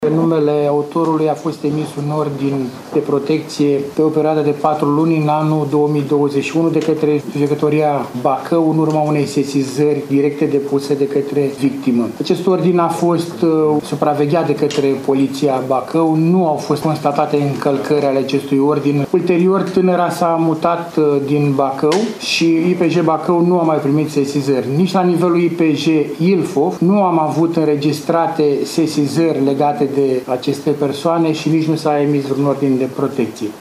În numele autorului a fost emis un ordin de protecție pe o perioadă de 4 luni în anul 2021 de către Judecătoria Bacău în urma unei sesizări directe depuse de către victimă. Acest ordin a fost supravegheat de către Poliția Bacău, nu au fost constatate încălcări ale acestui ordin. Ulterior, tânăra s-a mutat din Bacău și IPJ Bacău nu a mai primit sesizări. Nici la nivelul IPJ Ilfov nu am avut înregistrate sesizări legate de aceste persoane și nici nu s-a emis vreun ordin de protecție.